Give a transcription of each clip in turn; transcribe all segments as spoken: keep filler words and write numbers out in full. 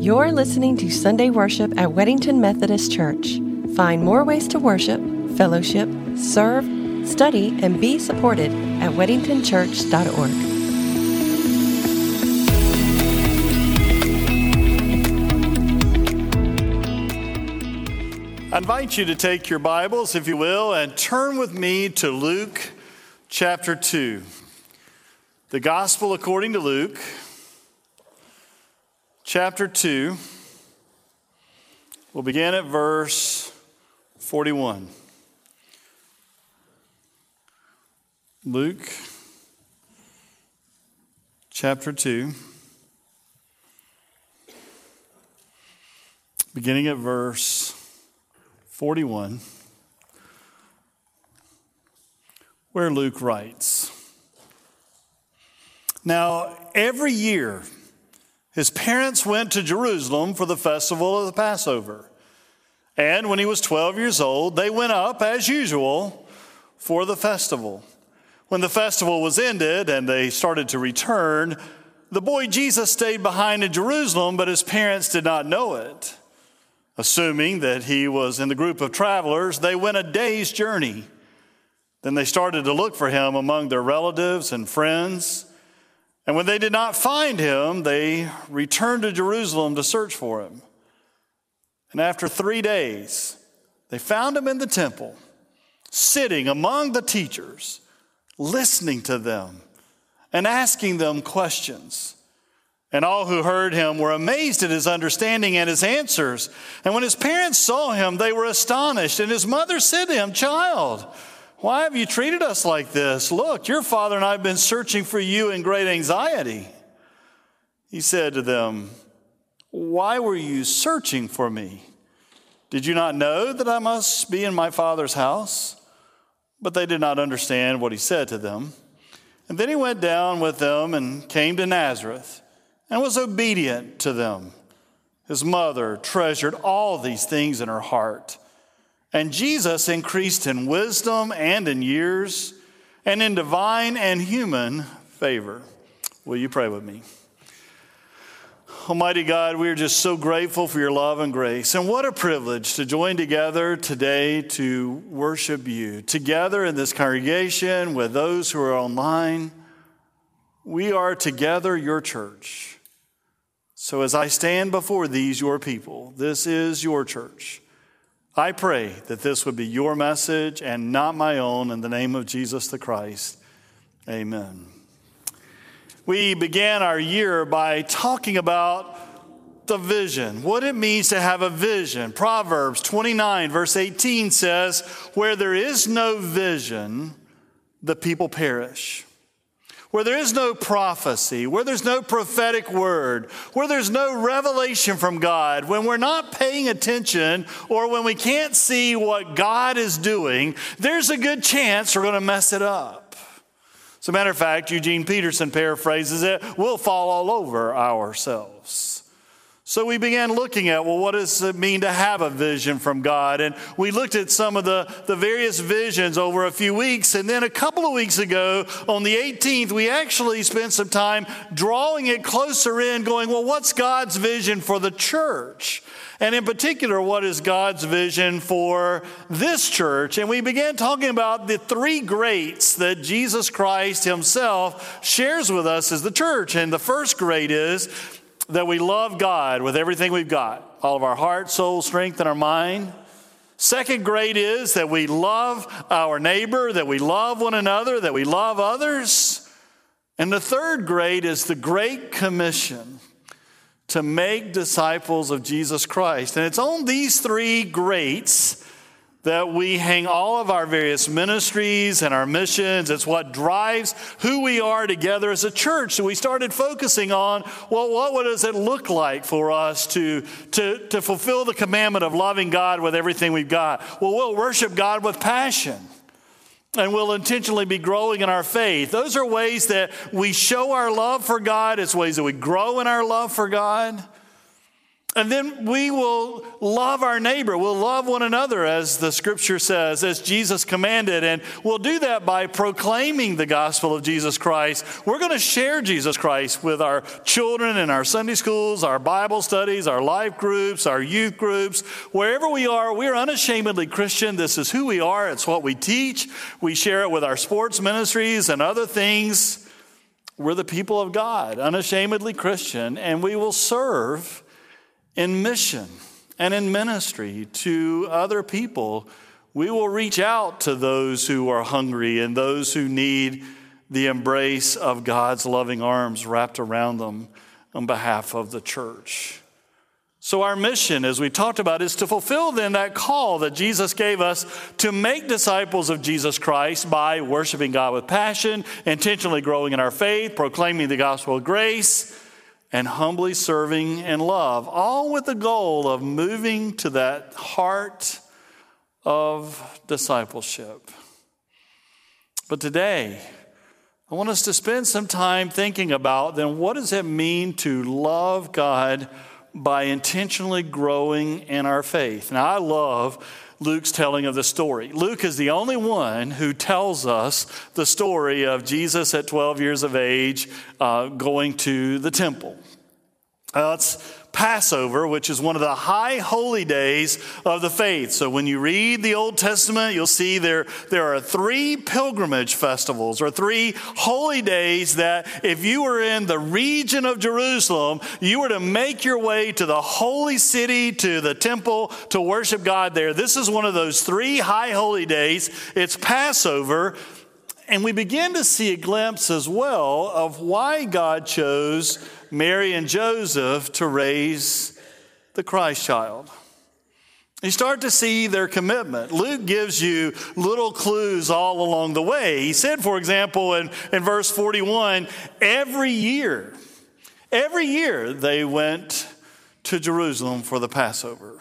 You're listening to Sunday worship at Weddington Methodist Church. Find more ways to worship, fellowship, serve, study, and be supported at weddington church dot org. I invite you to take your Bibles, if you will, and turn with me to Luke chapter two. The Gospel according to Luke, chapter two. We'll begin at verse forty-one. Luke chapter two, beginning at verse forty-one, where Luke writes, "Now every year his parents went to Jerusalem for the festival of the Passover. And when he was twelve years old, they went up as usual for the festival. When the festival was ended and they started to return, the boy Jesus stayed behind in Jerusalem, but his parents did not know it. Assuming that he was in the group of travelers, they went a day's journey. Then they started to look for him among their relatives and friends. And when they did not find him, they returned to Jerusalem to search for him. And after three days, they found him in the temple, sitting among the teachers, listening to them and asking them questions. And all who heard him were amazed at his understanding and his answers. And when his parents saw him, they were astonished. And his mother said to him, 'Child, why have you treated us like this? Look, your father and I have been searching for you in great anxiety.' He said to them, 'Why were you searching for me? Did you not know that I must be in my father's house?' But they did not understand what he said to them. And then he went down with them and came to Nazareth and was obedient to them. His mother treasured all these things in her heart. And Jesus increased in wisdom and in years and in divine and human favor." Will you pray with me? Almighty God, we are just so grateful for your love and grace. And what a privilege to join together today to worship you. Together in this congregation with those who are online, we are together your church. So as I stand before these, your people, this is your church. I pray that this would be your message and not my own, in the name of Jesus the Christ. Amen. We began our year by talking about the vision, what it means to have a vision. Proverbs twenty-nine, verse eighteen says, "Where there is no vision, the people perish." Where there is no prophecy, where there's no prophetic word, where there's no revelation from God, when we're not paying attention or when we can't see what God is doing, there's a good chance we're going to mess it up. As a matter of fact, Eugene Peterson paraphrases it, we'll fall all over ourselves. So we began looking at, well, what does it mean to have a vision from God? And we looked at some of the, the various visions over a few weeks. And then a couple of weeks ago, on the eighteenth, we actually spent some time drawing it closer in, going, well, what's God's vision for the church? And in particular, what is God's vision for this church? And we began talking about the three greats that Jesus Christ himself shares with us as the church. And the first great is that we love God with everything we've got, all of our heart, soul, strength, and our mind. Second great is that we love our neighbor, that we love one another, that we love others. And the third great is the Great Commission, to make disciples of Jesus Christ. And it's on these three greats that we hang all of our various ministries and our missions. It's what drives who we are together as a church. So we started focusing on, well, what does it look like for us to, to, to fulfill the commandment of loving God with everything we've got? Well, we'll worship God with passion. And we'll intentionally be growing in our faith. Those are ways that we show our love for God. It's ways that we grow in our love for God. And then we will love our neighbor. We'll love one another, as the scripture says, as Jesus commanded. And we'll do that by proclaiming the gospel of Jesus Christ. We're going to share Jesus Christ with our children in our Sunday schools, our Bible studies, our life groups, our youth groups. Wherever we are, we're unashamedly Christian. This is who we are. It's what we teach. We share it with our sports ministries and other things. We're the people of God, unashamedly Christian, and we will serve in mission and in ministry to other people. We will reach out to those who are hungry and those who need the embrace of God's loving arms wrapped around them on behalf of the church. So our mission, as we talked about, is to fulfill then that call that Jesus gave us to make disciples of Jesus Christ by worshiping God with passion, intentionally growing in our faith, proclaiming the gospel of grace, and humbly serving in love, all with the goal of moving to that heart of discipleship. But today, I want us to spend some time thinking about then what does it mean to love God by intentionally growing in our faith. Now, I love Luke's telling of the story. Luke is the only one who tells us the story of Jesus at twelve years of age uh, going to the temple. Uh, it's Passover, which is one of the high holy days of the faith. So when you read the Old Testament, you'll see there, there are three pilgrimage festivals or three holy days that if you were in the region of Jerusalem, you were to make your way to the holy city, to the temple, to worship God there. This is one of those three high holy days. It's Passover. And we begin to see a glimpse as well of why God chose Mary and Joseph to raise the Christ child. You start to see their commitment. Luke gives you little clues all along the way. He said, for example, in, in verse forty-one, every year, every year they went to Jerusalem for the Passover.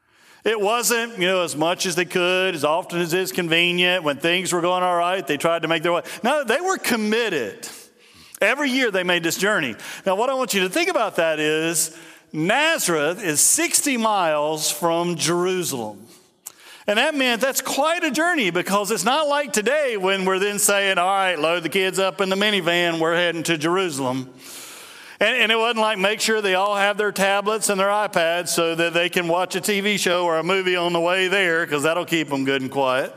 It wasn't, you know, as much as they could, as often as is convenient. When things were going all right, they tried to make their way. No, they were committed. Every year they made this journey. Now, what I want you to think about that is Nazareth is sixty miles from Jerusalem. And that meant that's quite a journey because it's not like today when we're then saying, all right, load the kids up in the minivan, we're heading to Jerusalem. And, and it wasn't like make sure they all have their tablets and their iPads so that they can watch a T V show or a movie on the way there because that'll keep them good and quiet.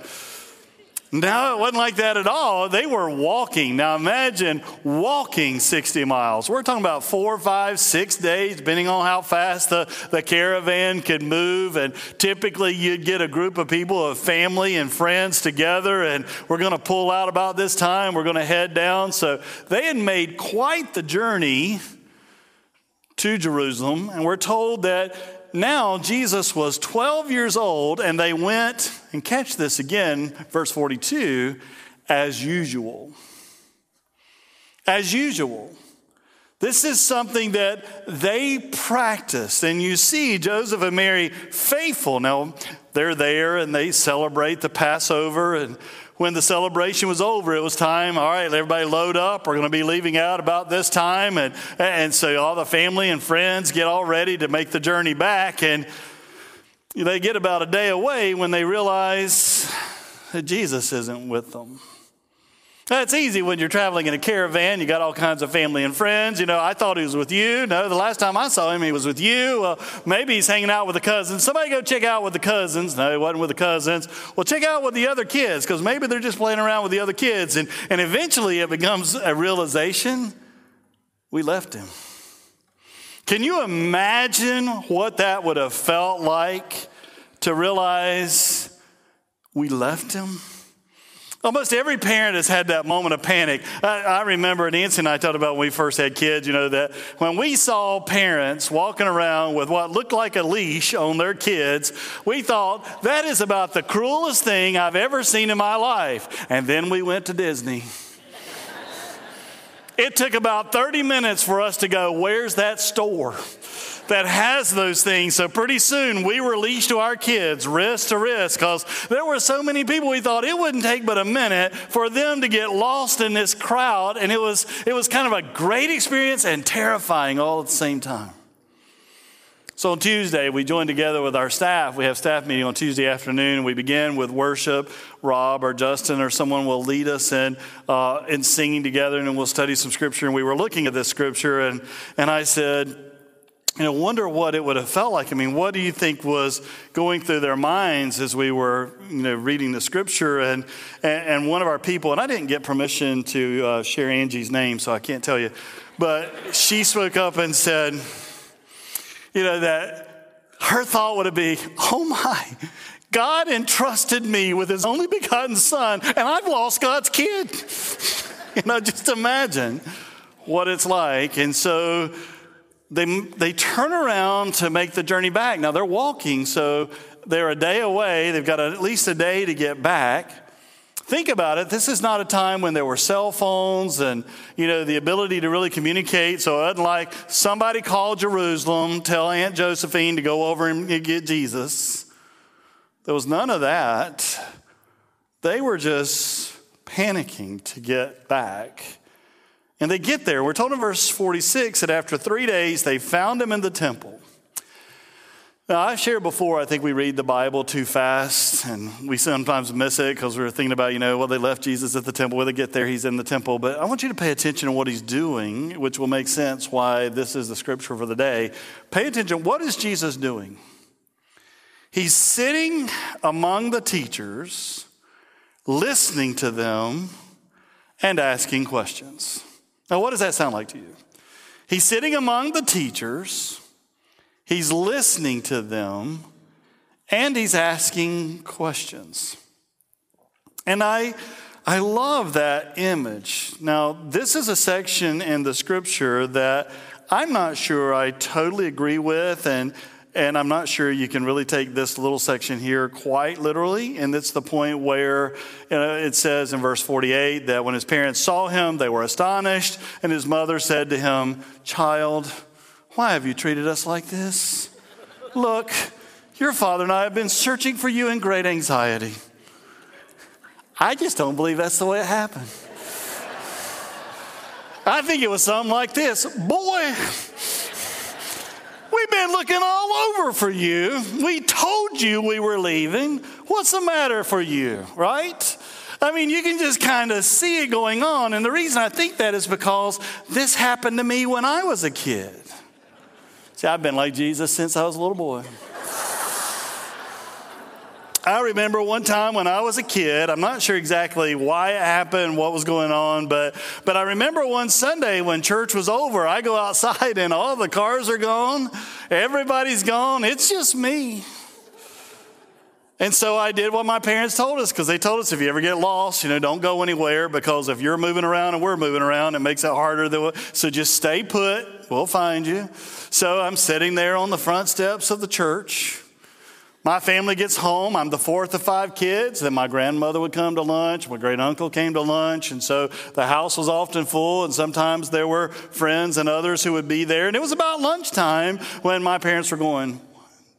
No, it wasn't like that at all. They were walking. Now imagine walking sixty miles. We're talking about four, five, six days, depending on how fast the, the caravan could move. And typically you'd get a group of people, of family and friends together, and we're going to pull out about this time. We're going to head down. So they had made quite the journey to Jerusalem. And we're told that now Jesus was twelve years old, and they went, and catch this again, verse forty-two, as usual. As usual. This is something that they practiced. And you see Joseph and Mary faithful. Now, they're there, and they celebrate the Passover, and when the celebration was over, it was time, all right, everybody load up. We're going to be leaving out about this time. And, and so all the family and friends get all ready to make the journey back. And they get about a day away when they realize that Jesus isn't with them. That's easy when you're traveling in a caravan. You got all kinds of family and friends. You know, I thought he was with you. No, the last time I saw him, he was with you. Well, maybe he's hanging out with the cousins. Somebody go check out with the cousins. No, he wasn't with the cousins. Well, check out with the other kids because maybe they're just playing around with the other kids. And, and eventually it becomes a realization, we left him. Can you imagine what that would have felt like to realize we left him? Almost every parent has had that moment of panic. I, I remember Nancy and I talked about when we first had kids, you know, that when we saw parents walking around with what looked like a leash on their kids, we thought, that is about the cruelest thing I've ever seen in my life. And then we went to Disney. It took about thirty minutes for us to go, where's that store that has those things? So pretty soon we were leashed to our kids, wrist to wrist, because there were so many people we thought it wouldn't take but a minute for them to get lost in this crowd. And it was, it was kind of a great experience and terrifying all at the same time. So on Tuesday, we joined together with our staff. We have staff meeting on Tuesday afternoon, and we begin with worship. Rob or Justin or someone will lead us in uh, in singing together, and then we'll study some scripture. And we were looking at this scripture, and, and I said, you know, wonder what it would have felt like. I mean, what do you think was going through their minds as we were, you know, reading the scripture? And and, and one of our people, and I didn't get permission to uh, share Angie's name, so I can't tell you, but she spoke up and said, you know, that her thought would be, oh my, God entrusted me with his only begotten son, and I've lost God's kid. You know, just imagine what it's like. And so they they turn around to make the journey back. Now, they're walking, so they're a day away. They've got at least a day to get back. Think about it. This is not a time when there were cell phones and, you know, the ability to really communicate. So it wasn't like somebody called Jerusalem, tell Aunt Josephine to go over and get Jesus. There was none of that. They were just panicking to get back. And they get there. We're told in verse forty-six that after three days, they found him in the temple. Now, I've shared before, I think we read the Bible too fast, and we sometimes miss it because we're thinking about, you know, well, they left Jesus at the temple. When they get there, he's in the temple. But I want you to pay attention to what he's doing, which will make sense why this is the scripture for the day. Pay attention. What is Jesus doing? He's sitting among the teachers, listening to them, and asking questions. Now, what does that sound like to you? He's sitting among the teachers, he's listening to them, and he's asking questions. And I, I love that image. Now, this is a section in the scripture that I'm not sure I totally agree with, and And I'm not sure you can really take this little section here quite literally. And it's the point where, you know, it says in verse forty-eight that when his parents saw him, they were astonished. And his mother said to him, "Child, why have you treated us like this? Look, your father and I have been searching for you in great anxiety." I just don't believe that's the way it happened. I think it was something like this. "Boy, we've been looking all over for you. We told you we were leaving. What's the matter for you?" Right? I mean, you can just kind of see it going on. And the reason I think that is because this happened to me when I was a kid. See, I've been like Jesus since I was a little boy. I remember one time when I was a kid, I'm not sure exactly why it happened, what was going on, but but I remember one Sunday when church was over, I go outside and all the cars are gone, everybody's gone, it's just me. And so I did what my parents told us, because they told us if you ever get lost, you know, don't go anywhere, because if you're moving around and we're moving around, it makes it harder. Than, so just stay put, we'll find you. So I'm sitting there on the front steps of the church. My family gets home. I'm the fourth of five kids. Then my grandmother would come to lunch. My great uncle came to lunch. And so the house was often full. And sometimes there were friends and others who would be there. And it was about lunchtime when my parents were going, one,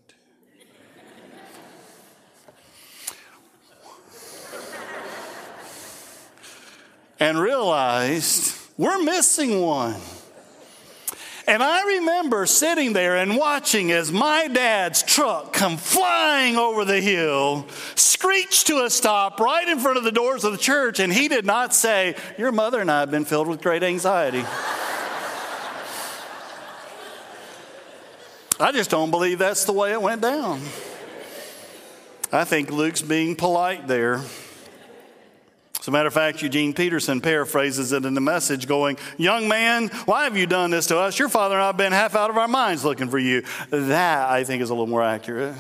two, and realized we're missing one. And I remember sitting there and watching as my dad's truck come flying over the hill, screeched to a stop right in front of the doors of the church, and he did not say, "Your mother and I have been filled with great anxiety." I just don't believe that's the way it went down. I think Luke's being polite there. As a matter of fact, Eugene Peterson paraphrases it in the Message going, "Young man, why have you done this to us? Your father and I have been half out of our minds looking for you." That, I think, is a little more accurate.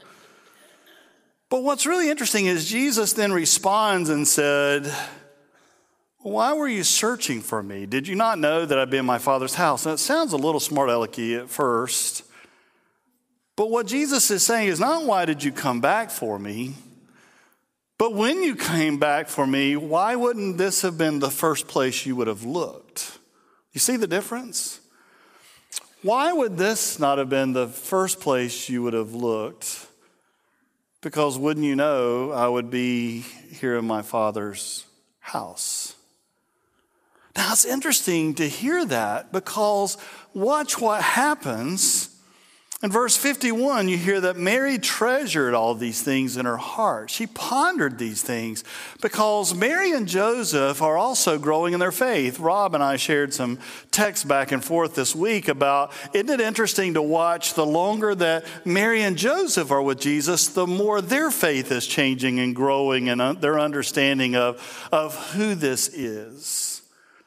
But what's really interesting is Jesus then responds and said, "Why were you searching for me? Did you not know that I'd be in my Father's house?" And it sounds a little smart alecky at first. But what Jesus is saying is not, "Why did you come back for me?" But when you came back for me, why wouldn't this have been the first place you would have looked? You see the difference? Why would this not have been the first place you would have looked? Because wouldn't you know, I would be here in my Father's house. Now, it's interesting to hear that, because watch what happens In verse fifty-one, you hear that Mary treasured all these things in her heart. She pondered these things because Mary and Joseph are also growing in their faith. Rob and I shared some texts back and forth this week about, isn't it interesting to watch the longer that Mary and Joseph are with Jesus, the more their faith is changing and growing and their understanding of, of who this is.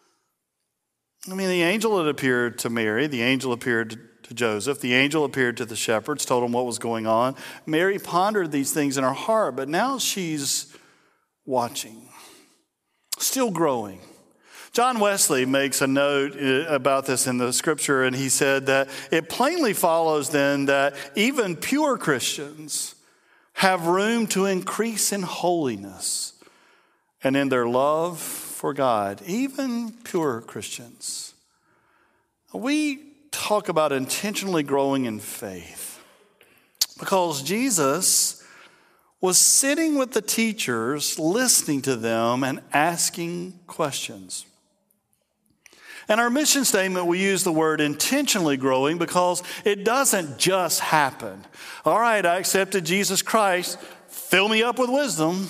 I mean, the angel had appeared to Mary, the angel appeared to to Joseph. The angel appeared to the shepherds, told them what was going on. Mary pondered these things in her heart, but now she's watching, still growing. John Wesley makes a note about this in the scripture, and he said that it plainly follows then that even pure Christians have room to increase in holiness and in their love for God, even pure Christians. We talk about intentionally growing in faith because Jesus was sitting with the teachers, listening to them and asking questions. In our mission statement, we use the word intentionally growing because it doesn't just happen. All right, I accepted Jesus Christ. Fill me up with wisdom.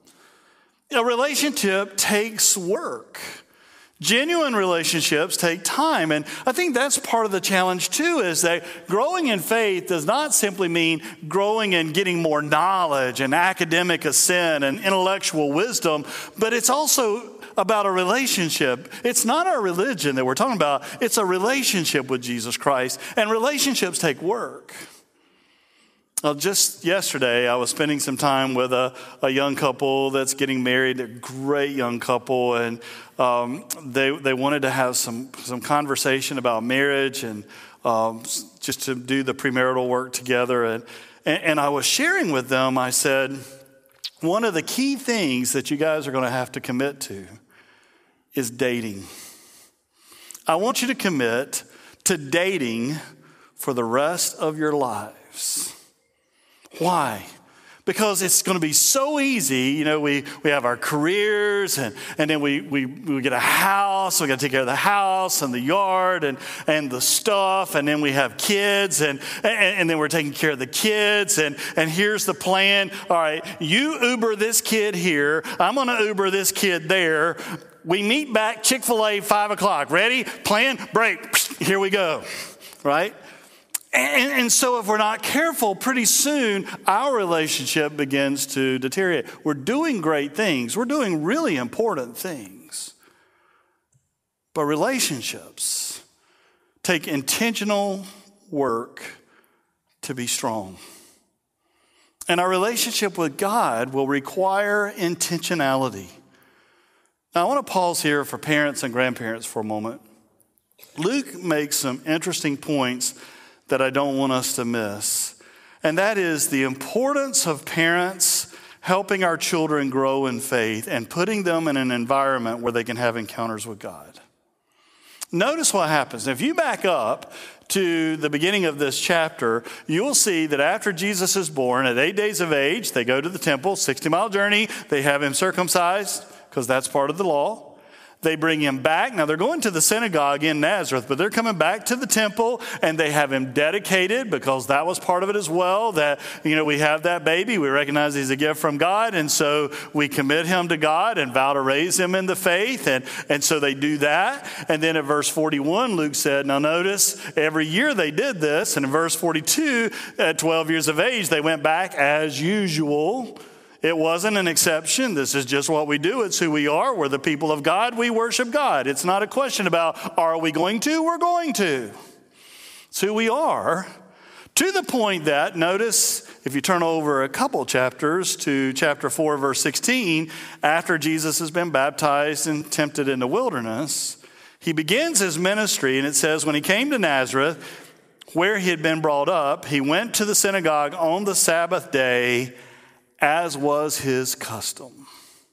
A relationship takes work. Genuine relationships take time, and I think that's part of the challenge too, is that growing in faith does not simply mean growing and getting more knowledge and academic ascent and intellectual wisdom, but it's also about a relationship. It's not our religion that we're talking about, it's a relationship with Jesus Christ, and relationships take work. Well, just yesterday, I was spending some time with a, a young couple that's getting married, a great young couple, and um, they they wanted to have some, some conversation about marriage and um, just to do the premarital work together. And, and, and I was sharing with them, I said, one of the key things that you guys are going to have to commit to is dating. I want you to commit to dating for the rest of your lives. Why? Because it's going to be so easy. You know, we, we have our careers and, and then we, we, we get a house. We got to take care of the house and the yard and, and the stuff. And then we have kids and, and, and then we're taking care of the kids. And, and here's the plan. All right, you Uber this kid here. I'm going to Uber this kid there. We meet back Chick-fil-A five o'clock. Ready? Plan, break. Here we go. Right? And, and so if we're not careful, pretty soon our relationship begins to deteriorate. We're doing great things. We're doing really important things. But relationships take intentional work to be strong. And our relationship with God will require intentionality. Now, I want to pause here for parents and grandparents for a moment. Luke makes some interesting points that I don't want us to miss. And that is the importance of parents helping our children grow in faith and putting them in an environment where they can have encounters with God. Notice what happens. If you back up to the beginning of this chapter, you'll see that after Jesus is born, at eight days of age, they go to the temple, sixty mile journey. They have him circumcised because that's part of the law. They bring him back. Now, they're going to the synagogue in Nazareth, but they're coming back to the temple, and they have him dedicated because that was part of it as well, that, you know, we have that baby. We recognize he's a gift from God, and so we commit him to God and vow to raise him in the faith, and, and so they do that. And then at verse forty-one, Luke said, now notice, every year they did this, and in verse forty-two, at twelve years of age, they went back as usual. It wasn't an exception. This is just what we do. It's who we are. We're the people of God. We worship God. It's not a question about, are we going to? We're going to. It's who we are. To the point that, notice, if you turn over a couple chapters to chapter four, verse sixteen, after Jesus has been baptized and tempted in the wilderness, he begins his ministry, and it says, when he came to Nazareth, where he had been brought up, he went to the synagogue on the Sabbath day, as was his custom.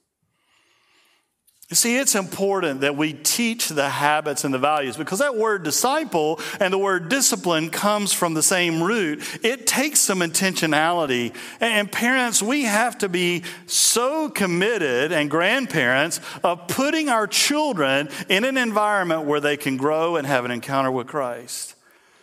You see, it's important that we teach the habits and the values because that word disciple and the word discipline comes from the same root. It takes some intentionality. And parents, we have to be so committed, and grandparents, of putting our children in an environment where they can grow and have an encounter with Christ.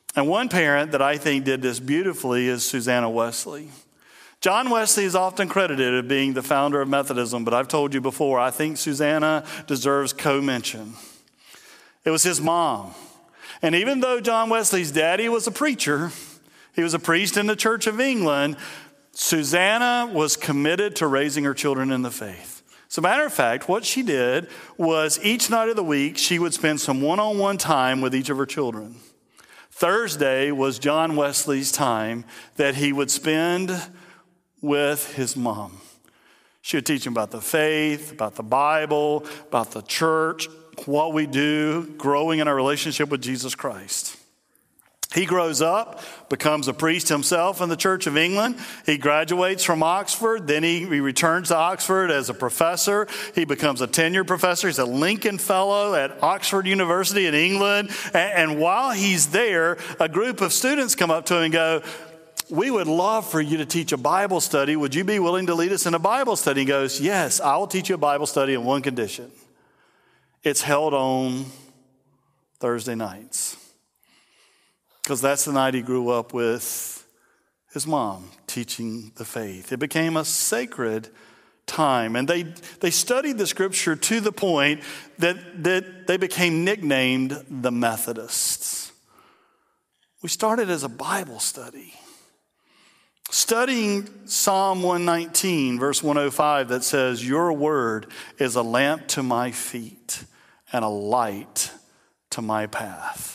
And one parent that I think did this beautifully is Susanna Wesley. John Wesley is often credited as being the founder of Methodism, but I've told you before, I think Susanna deserves co-mention. It was his mom. And even though John Wesley's daddy was a preacher, he was a priest in the Church of England, Susanna was committed to raising her children in the faith. As a matter of fact, what she did was each night of the week, she would spend some one-on-one time with each of her children. Thursday was John Wesley's time that he would spend with his mom. She would teach him about the faith, about the Bible, about the church, what we do, growing in our relationship with Jesus Christ. He grows up, becomes a priest himself in the Church of England. He graduates from Oxford. Then he, he returns to Oxford as a professor. He becomes a tenured professor. He's a Lincoln Fellow at Oxford University in England. And, and while he's there, a group of students come up to him and go, "We would love for you to teach a Bible study. Would you be willing to lead us in a Bible study?" He goes, "Yes, I will teach you a Bible study on one condition. It's held on Thursday nights." Because that's the night he grew up with his mom teaching the faith. It became a sacred time. And they, they studied the scripture to the point that, that they became nicknamed the Methodists. We started as a Bible study, studying Psalm one nineteen, verse one oh five, that says, "Your word is a lamp to my feet and a light to my path."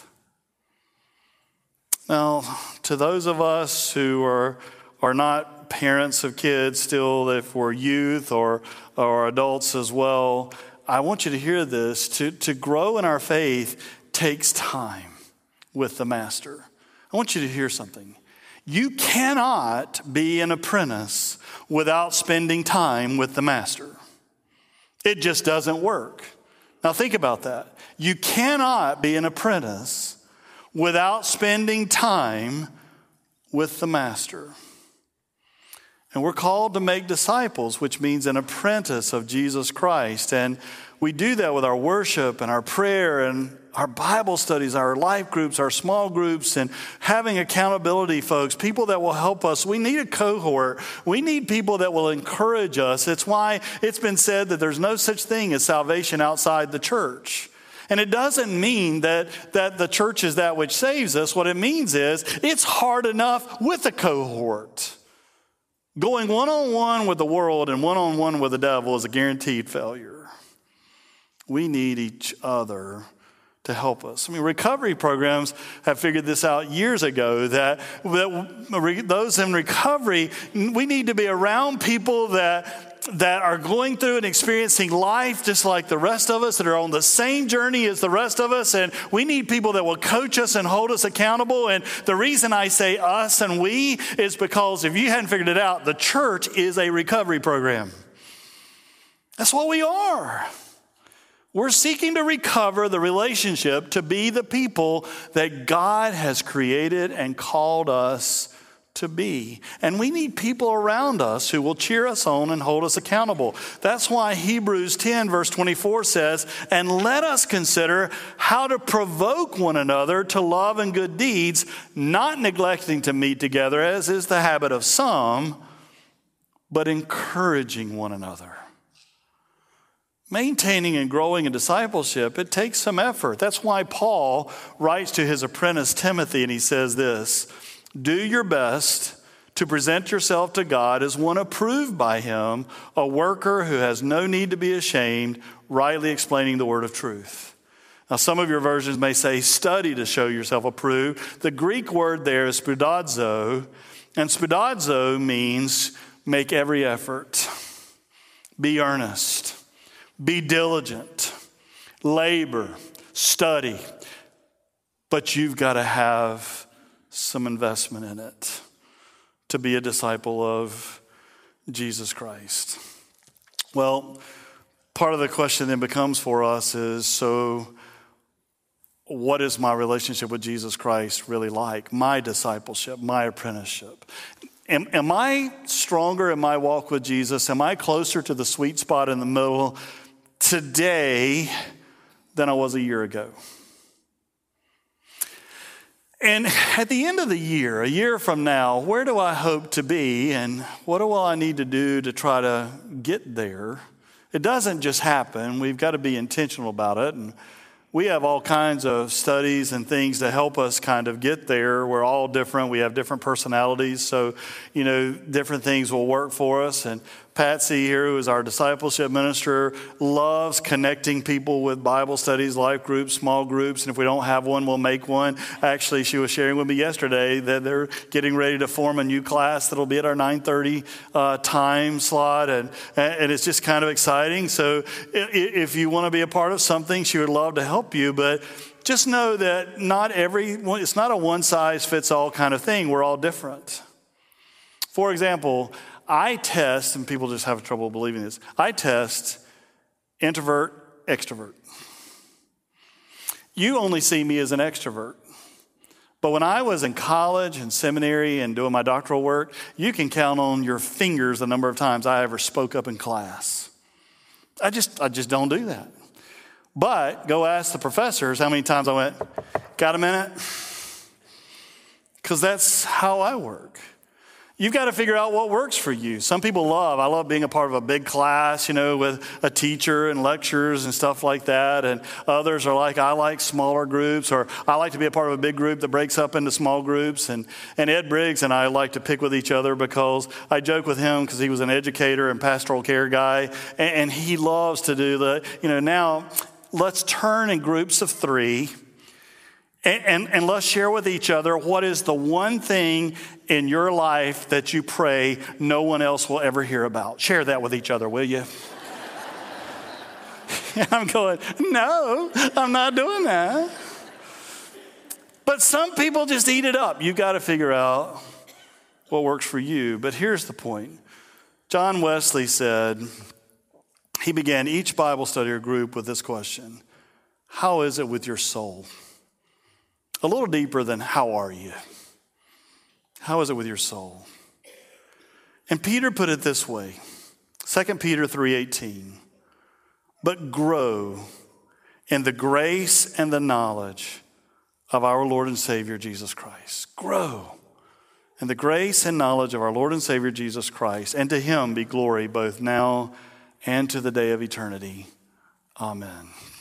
Now, to those of us who are, are not parents of kids still, if we're youth or, or adults as well, I want you to hear this. To, to grow in our faith takes time with the Master. I want you to hear something. You cannot be an apprentice without spending time with the Master. It just doesn't work. Now think about that. You cannot be an apprentice without spending time with the Master. And we're called to make disciples, which means an apprentice of Jesus Christ. And we do that with our worship and our prayer and our Bible studies, our life groups, our small groups, and having accountability folks, people that will help us. We need a cohort. We need people that will encourage us. It's why it's been said that there's no such thing as salvation outside the church. And it doesn't mean that, that the church is that which saves us. What it means is it's hard enough with a cohort. Going one-on-one with the world and one-on-one with the devil is a guaranteed failure. We need each other to help us. I mean, recovery programs have figured this out years ago, that, that those in recovery, we need to be around people that that are going through and experiencing life just like the rest of us, that are on the same journey as the rest of us. And we need people that will coach us and hold us accountable. And the reason I say us and we is because if you hadn't figured it out, the church is a recovery program. That's what we are. We're seeking to recover the relationship to be the people that God has created and called us to be. And we need people around us who will cheer us on and hold us accountable. That's why Hebrews ten verse twenty-four says, "And let us consider how to provoke one another to love and good deeds, not neglecting to meet together, as is the habit of some, but encouraging one another." Maintaining and growing in discipleship, it takes some effort. That's why Paul writes to his apprentice Timothy, and he says this, "Do your best to present yourself to God as one approved by him, a worker who has no need to be ashamed, rightly explaining the word of truth." Now, some of your versions may say, "Study to show yourself approved." The Greek word there is spoudazo, and spoudazo means make every effort, be earnest, be diligent, labor, study, but you've got to have some investment in it to be a disciple of Jesus Christ. Well, part of the question then becomes for us is, so what is my relationship with Jesus Christ really like? My discipleship, my apprenticeship. Am, am I stronger in my walk with Jesus? Am I closer to the sweet spot in the middle today than I was a year ago? And at the end of the year, a year from now, where do I hope to be, and what do I need to do to try to get there? It doesn't just happen. We've got to be intentional about it. And we have all kinds of studies and things to help us kind of get there. We're all different. We have different personalities. So, you know, different things will work for us. And Patsy here, who is our discipleship minister, loves connecting people with Bible studies, life groups, small groups. And if we don't have one, we'll make one. Actually, she was sharing with me yesterday that they're getting ready to form a new class that'll be at our nine thirty uh, time slot. And, and it's just kind of exciting. So if you want to be a part of something, she would love to help you. But just know that not every, it's not a one-size-fits-all kind of thing. We're all different. For example, I test, and people just have trouble believing this, I test introvert, extrovert. You only see me as an extrovert. But when I was in college and seminary and doing my doctoral work, you can count on your fingers the number of times I ever spoke up in class. I just, I just don't do that. But go ask the professors how many times I went, got a minute? Because that's how I work. You've got to figure out what works for you. Some people love, I love being a part of a big class, you know, with a teacher and lectures and stuff like that. And others are like, I like smaller groups, or I like to be a part of a big group that breaks up into small groups. And, and Ed Briggs and I like to pick with each other because I joke with him because he was an educator and pastoral care guy. And, and he loves to do the, you know, now let's turn in groups of three. And, and, and let's share with each other what is the one thing in your life that you pray no one else will ever hear about. Share that with each other, will you? And I'm going, no, I'm not doing that. But some people just eat it up. You've got to figure out what works for you. But here's the point. John Wesley said, he began each Bible study or group with this question: how is it with your soul? A little deeper than how are you? How is it with your soul? And Peter put it this way, Second Peter three eighteen, but grow in the grace and the knowledge of our Lord and Savior Jesus Christ. Grow in the grace and knowledge of our Lord and Savior Jesus Christ, and to him be glory both now and to the day of eternity. Amen.